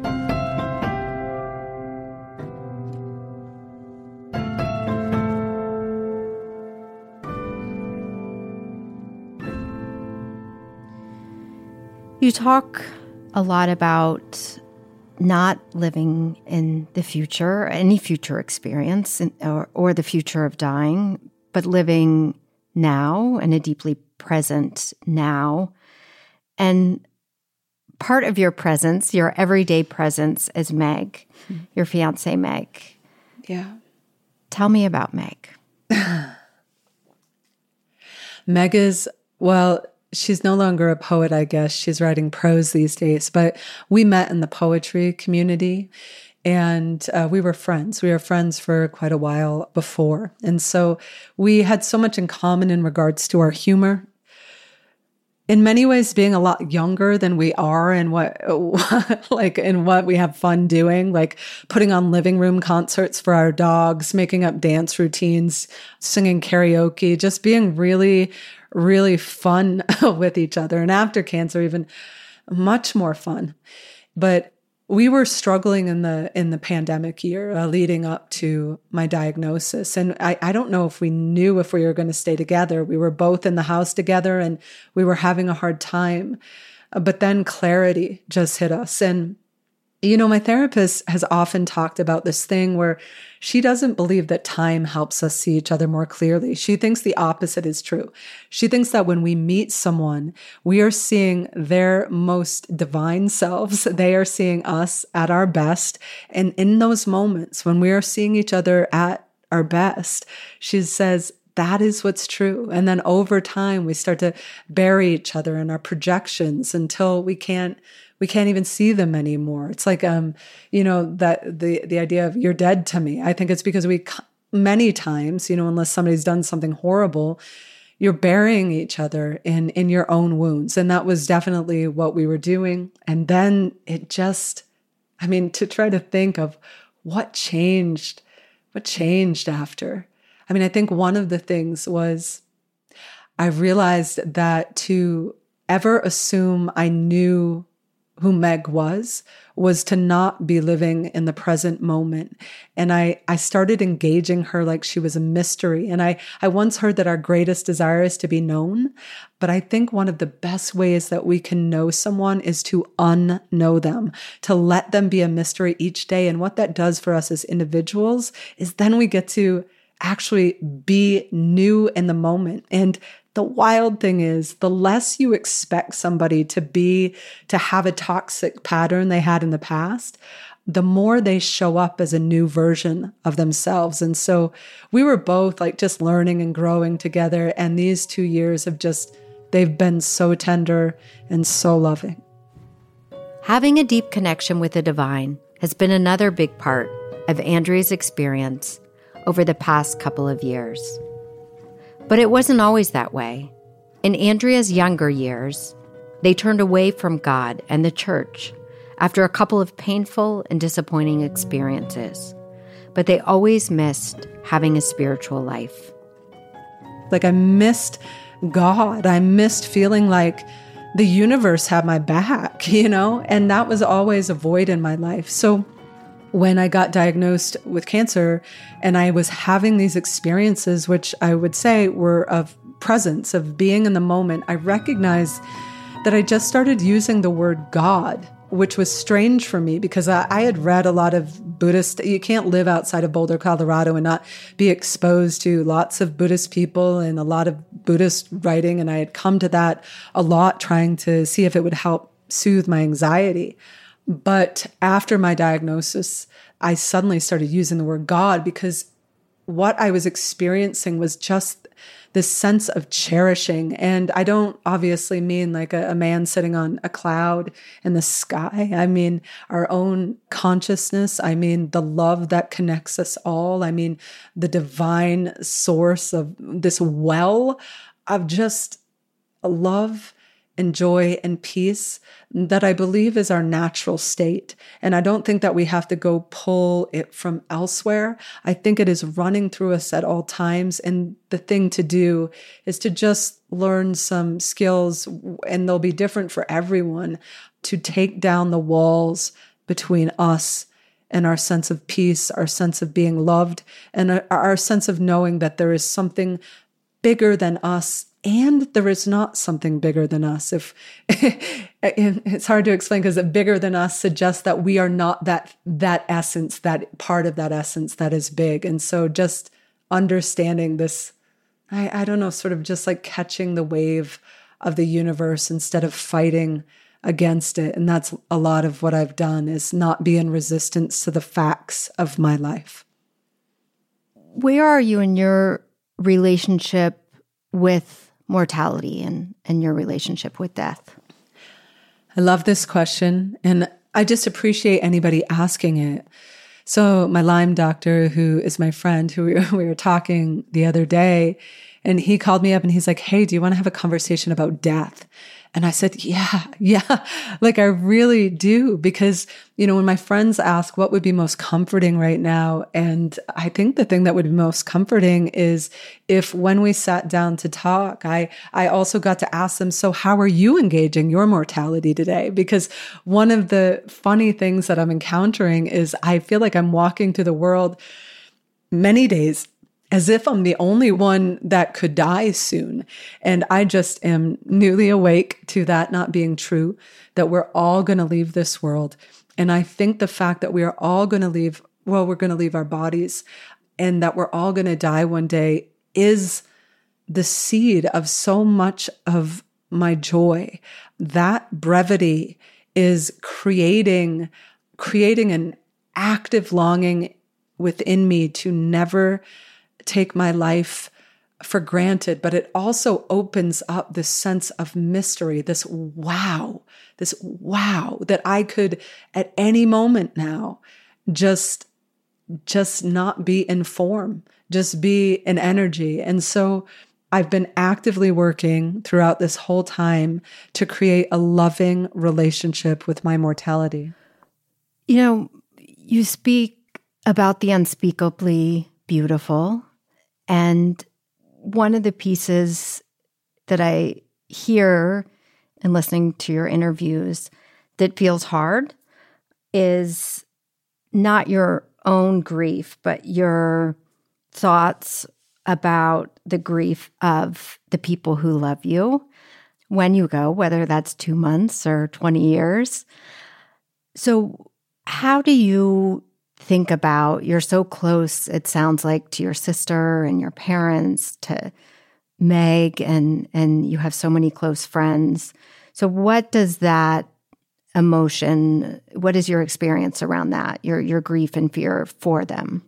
You talk a lot about not living in the future, any future experience, or the future of dying, but living now in a deeply present now. And part of your presence, your everyday presence, is Meg, your fiance, Meg. Yeah. Tell me about Meg. Meg is, well, she's no longer a poet, I guess. She's writing prose these days, but we met in the poetry community, and we were friends. We were friends for quite a while before. And so we had so much in common in regards to our humor. In many ways, being a lot younger than we are, and what we have fun doing, like putting on living room concerts for our dogs, making up dance routines, singing karaoke, just being really, really fun with each other. And after cancer, even much more fun. But we were struggling in the pandemic year leading up to my diagnosis. And I don't know if we knew if we were going to stay together. We were both in the house together and we were having a hard time. But then clarity just hit us. And, my therapist has often talked about this thing where she doesn't believe that time helps us see each other more clearly. She thinks the opposite is true. She thinks that when we meet someone, we are seeing their most divine selves. They are seeing us at our best. And in those moments when we are seeing each other at our best, she says, that is what's true. And then over time, we start to bury each other in our projections until we can't even see them anymore. It's like, that the idea of you're dead to me. I think it's because many times, unless somebody's done something horrible, you're burying each other in your own wounds. And that was definitely what we were doing. And then it just, to try to think of what changed after. I think one of the things was I realized that to ever assume I knew who Meg was to not be living in the present moment. And I started engaging her like she was a mystery. And I once heard that our greatest desire is to be known. But I think one of the best ways that we can know someone is to unknow them, to let them be a mystery each day. And what that does for us as individuals is then we get to actually be new in the moment. And the wild thing is, the less you expect somebody to have a toxic pattern they had in the past, the more they show up as a new version of themselves. And so we were both just learning and growing together. And these 2 years they've been so tender and so loving. Having a deep connection with the divine has been another big part of Andrea's experience over the past couple of years. But it wasn't always that way. In Andrea's younger years, they turned away from God and the church after a couple of painful and disappointing experiences. But they always missed having a spiritual life. I missed God. I missed feeling like the universe had my back, and that was always a void in my life. So when I got diagnosed with cancer and I was having these experiences, which I would say were of presence, of being in the moment, I recognized that I just started using the word God, which was strange for me because I had read a lot of Buddhist. You can't live outside of Boulder, Colorado and not be exposed to lots of Buddhist people and a lot of Buddhist writing. And I had come to that a lot, trying to see if it would help soothe my anxiety. But after my diagnosis, I suddenly started using the word God because what I was experiencing was just this sense of cherishing. And I don't obviously mean like a man sitting on a cloud in the sky. I mean our own consciousness. I mean the love that connects us all. I mean the divine source of this well of just love and joy and peace that I believe is our natural state. And I don't think that we have to go pull it from elsewhere. I think it is running through us at all times. And the thing to do is to just learn some skills, and they'll be different for everyone, to take down the walls between us and our sense of peace, our sense of being loved, and our sense of knowing that there is something bigger than us, and there is not something bigger than us. If it's hard to explain, because bigger than us suggests that we are not that essence, that part of that essence that is big. And so just understanding this, I don't know, sort of just like catching the wave of the universe instead of fighting against it. And that's a lot of what I've done, is not be in resistance to the facts of my life. Where are you in your relationship with mortality and your relationship with death? I love this question, and I just appreciate anybody asking it. So my Lyme doctor, who is my friend, who we were talking the other day, and he called me up and he's like, "Hey, do you want to have a conversation about death?" And I said, yeah, like I really do. Because, when my friends ask what would be most comforting right now, and I think the thing that would be most comforting is if when we sat down to talk, I also got to ask them, so how are you engaging your mortality today? Because one of the funny things that I'm encountering is I feel like I'm walking through the world many days as if I'm the only one that could die soon. And I just am newly awake to that not being true, that we're all going to leave this world. And I think the fact that we are all going to leave, we're going to leave our bodies, and that we're all going to die one day is the seed of so much of my joy. That brevity is creating an active longing within me to never take my life for granted, but it also opens up this sense of mystery, this wow that I could at any moment now just not be in form, just be in energy. And so I've been actively working throughout this whole time to create a loving relationship with my mortality. You speak about the unspeakably beautiful. And one of the pieces that I hear in listening to your interviews that feels hard is not your own grief, but your thoughts about the grief of the people who love you when you go, whether that's 2 months or 20 years. So how do you think about, you're so close, it sounds like, to your sister and your parents, to Meg, and you have so many close friends. So what does that emotion, what is your experience around that, your grief and fear for them?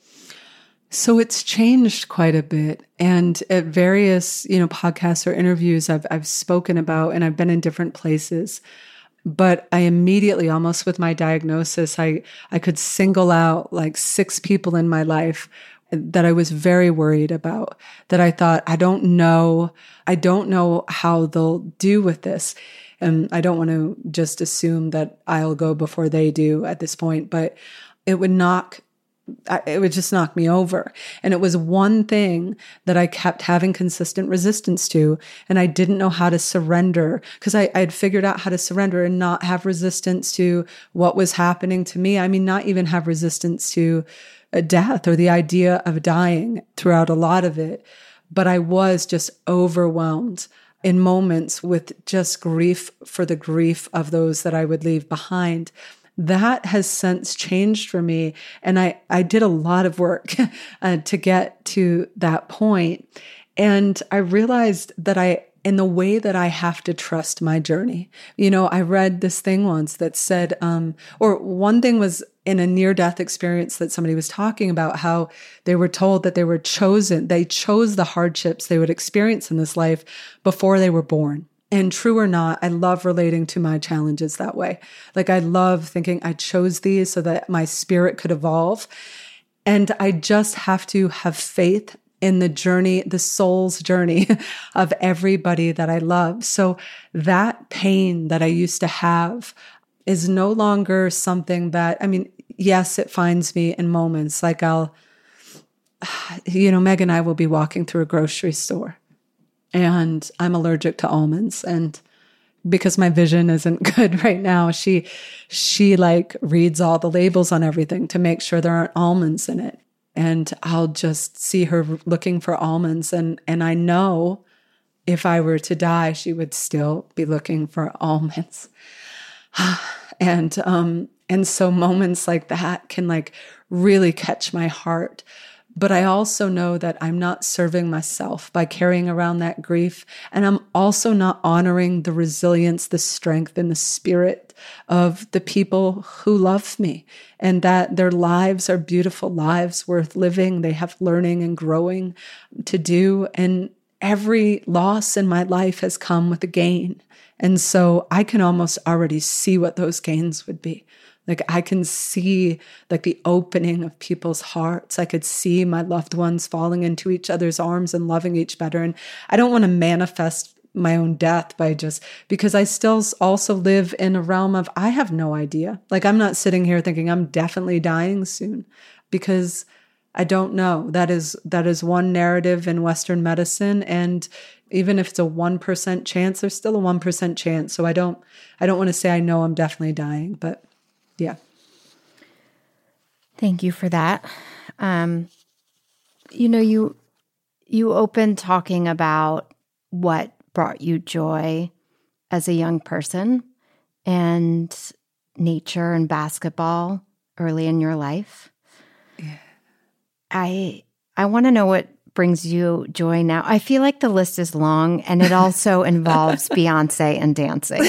So it's changed quite a bit. And at various, podcasts or interviews I've spoken about, and I've been in different places. But I immediately, almost with my diagnosis, I could single out like 6 people in my life that I was very worried about, that I thought, I don't know how they'll do with this. And I don't want to just assume that I'll go before they do at this point, but it would just knock me over. And it was one thing that I kept having consistent resistance to. And I didn't know how to surrender, because I had figured out how to surrender and not have resistance to what was happening to me. I mean, not even have resistance to death or the idea of dying throughout a lot of it. But I was just overwhelmed in moments with just grief for the grief of those that I would leave behind. That has since changed for me. And I did a lot of work to get to that point. And I realized that in the way that I have to trust my journey. I read this thing once that said, or one thing was in a near-death experience that somebody was talking about how they were told that they chose the hardships they would experience in this life before they were born. And true or not, I love relating to my challenges that way. Like I love thinking I chose these so that my spirit could evolve. And I just have to have faith in the journey, the soul's journey of everybody that I love. So that pain that I used to have is no longer something that, I mean, yes, it finds me in moments like Meg and I will be walking through a grocery store and I'm allergic to almonds. And because my vision isn't good right now, she like reads all the labels on everything to make sure there aren't almonds in it. And I'll just see her looking for almonds. And I know if I were to die, she would still be looking for almonds. And so moments like that can like really catch my heart. But I also know that I'm not serving myself by carrying around that grief. And I'm also not honoring the resilience, the strength, and the spirit of the people who love me, and that their lives are beautiful lives worth living. They have learning and growing to do. And every loss in my life has come with a gain. And so I can almost already see what those gains would be. Like I can see like the opening of people's hearts. I could see my loved ones falling into each other's arms and loving each better. And I don't want to manifest my own death by because I still also live in a realm of, I have no idea. Like I'm not sitting here thinking I'm definitely dying soon because I don't know. That is one narrative in Western medicine. And even if it's a 1% chance, there's still a 1% chance. So I don't want to say I know I'm definitely dying, but yeah. Thank you for that. You opened talking about what brought you joy as a young person and nature and basketball early in your life. Yeah. I want to know what brings you joy now. I feel like the list is long and it also involves Beyonce and dancing.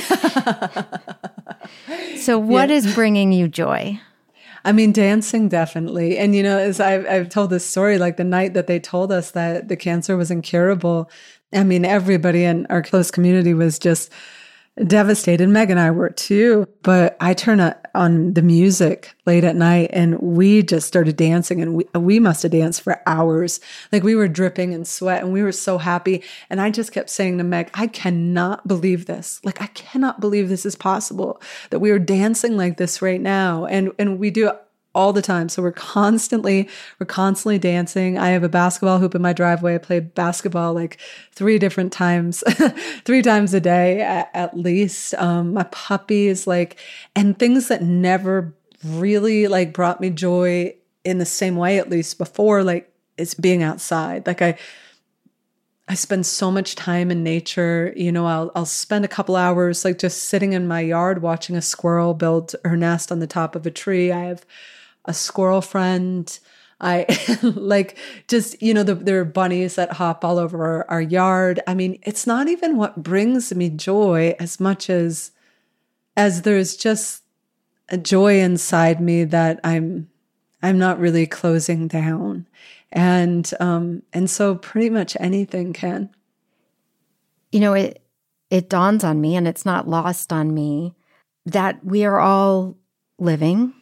So what is bringing you joy? I mean, dancing, definitely. And, as I've told this story, like the night that they told us that the cancer was incurable, I mean, everybody in our close community was just devastated. Meg and I were too, but I turned on the music late at night and we just started dancing, and we must have danced for hours. Like we were dripping in sweat and we were so happy. And I just kept saying to Meg, I cannot believe this. Like, I cannot believe this is possible, that we are dancing like this right now. And we do it all the time. So we're constantly dancing. I have a basketball hoop in my driveway. I play basketball like 3 times a day at least. My puppies, and things that never really brought me joy in the same way, at least before, it's being outside. I spend so much time in nature. I'll spend a couple hours just sitting in my yard watching a squirrel build her nest on the top of a tree. I have a squirrel friend. I there are bunnies that hop all over our yard. I mean, it's not even what brings me joy as much as there's just a joy inside me that I'm not really closing down. And so pretty much anything can. It dawns on me, and it's not lost on me, that we are all living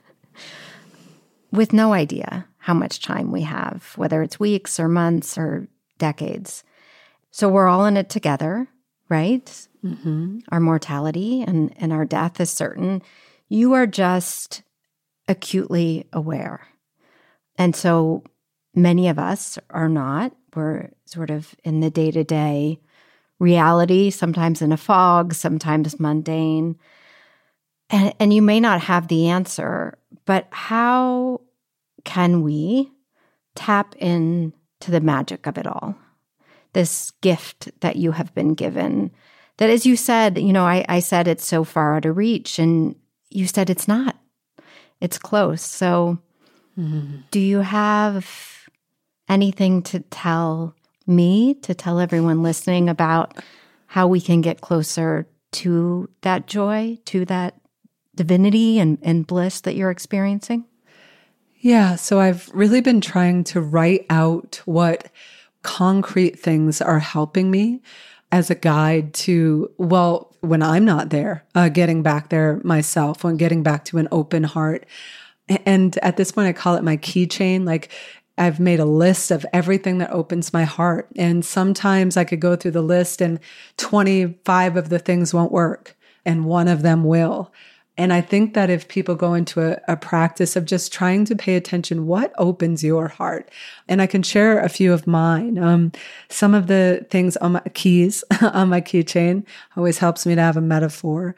with no idea how much time we have, whether it's weeks or months or decades. So we're all in it together, right? Mm-hmm. Our mortality and our death is certain. You are just acutely aware. And so many of us are not. We're sort of in the day-to-day reality, sometimes in a fog, sometimes mundane. And you may not have the answer, but how can we tap into the magic of it all? This gift that you have been given, that, as you said, I said it's so far out of reach, and you said it's not. It's close. So do you have anything to tell me, to tell everyone listening about how we can get closer to that joy, to that divinity and bliss that you're experiencing? Yeah, so I've really been trying to write out what concrete things are helping me as a guide to, when I'm not there, getting back there myself, when getting back to an open heart. And at this point, I call it my keychain. I've made a list of everything that opens my heart. And sometimes I could go through the list and 25 of the things won't work and one of them will. And I think that if people go into a practice of just trying to pay attention, what opens your heart? And I can share a few of mine. Some of the things on my keys, on my keychain, always helps me to have a metaphor.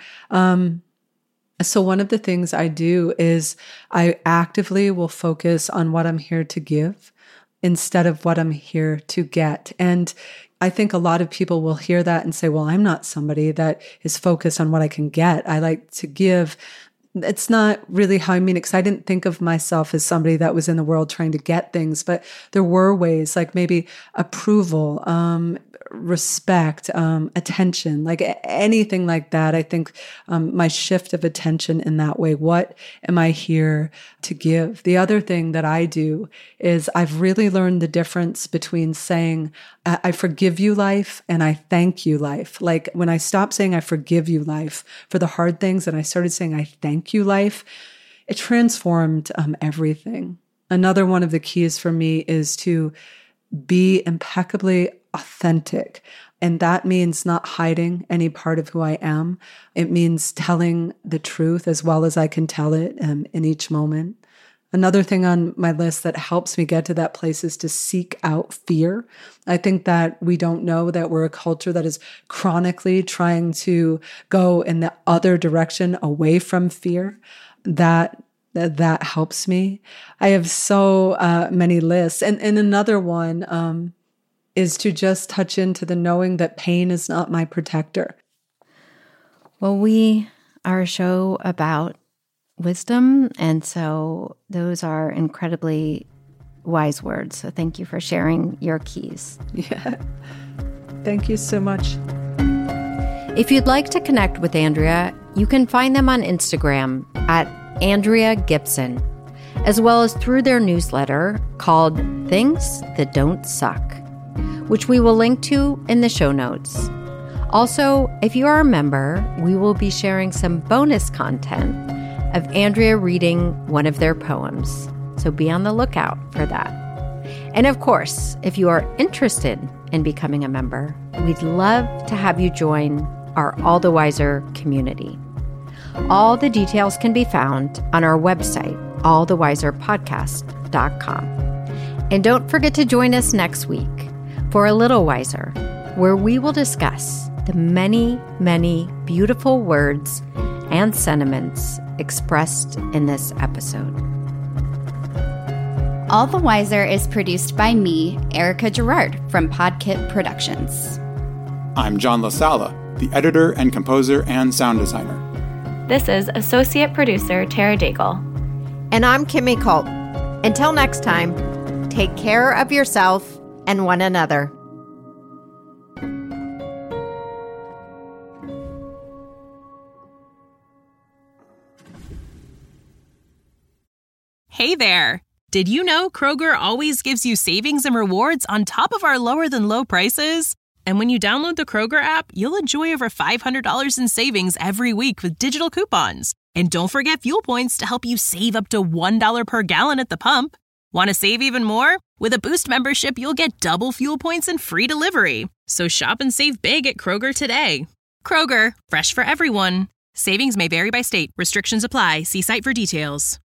So one of the things I do is I actively will focus on what I'm here to give instead of what I'm here to get. And I think a lot of people will hear that and say, well, I'm not somebody that is focused on what I can get. I like to give. It's not really how I mean it, because I didn't think of myself as somebody that was in the world trying to get things, but there were ways like maybe approval, respect, attention, like anything like that. I think my shift of attention in that way, what am I here to give? The other thing that I do is I've really learned the difference between saying, I forgive you, life, and I thank you, life. Like when I stopped saying I forgive you, life, for the hard things, and I started saying I thank you, life, it transformed everything. Another one of the keys for me is to be impeccably authentic. And that means not hiding any part of who I am. It means telling the truth as well as I can tell it in each moment. Another thing on my list that helps me get to that place is to seek out fear. I think that we don't know that we're a culture that is chronically trying to go in the other direction away from fear. That helps me. I have so many lists. And another one is to just touch into the knowing that pain is not my protector. Well, we are a show about wisdom, and so those are incredibly wise words. So thank you for sharing your keys. Yeah. Thank you so much. If you'd like to connect with Andrea, you can find them on Instagram at Andrea Gibson, as well as through their newsletter called Things That Don't Suck, which we will link to in the show notes. Also, if you are a member, we will be sharing some bonus content of Andrea reading one of their poems, so be on the lookout for that. And of course, if you are interested in becoming a member, we'd love to have you join our All the Wiser community. All the details can be found on our website, allthewiserpodcast.com. And don't forget to join us next week for A Little Wiser, where we will discuss the many, many beautiful words and sentiments expressed in this episode. All the Wiser is produced by me, Erica Gerard, from Podkit Productions. I'm John LaSala, the editor and composer and sound designer. This is associate producer Tara Daigle. And I'm Kimmy Culp. Until next time, take care of yourself and one another. Hey there! Did you know Kroger always gives you savings and rewards on top of our lower-than-low prices? And when you download the Kroger app, you'll enjoy over $500 in savings every week with digital coupons. And don't forget fuel points to help you save up to $1 per gallon at the pump. Want to save even more? With a Boost membership, you'll get double fuel points and free delivery. So shop and save big at Kroger today. Kroger, fresh for everyone. Savings may vary by state. Restrictions apply. See site for details.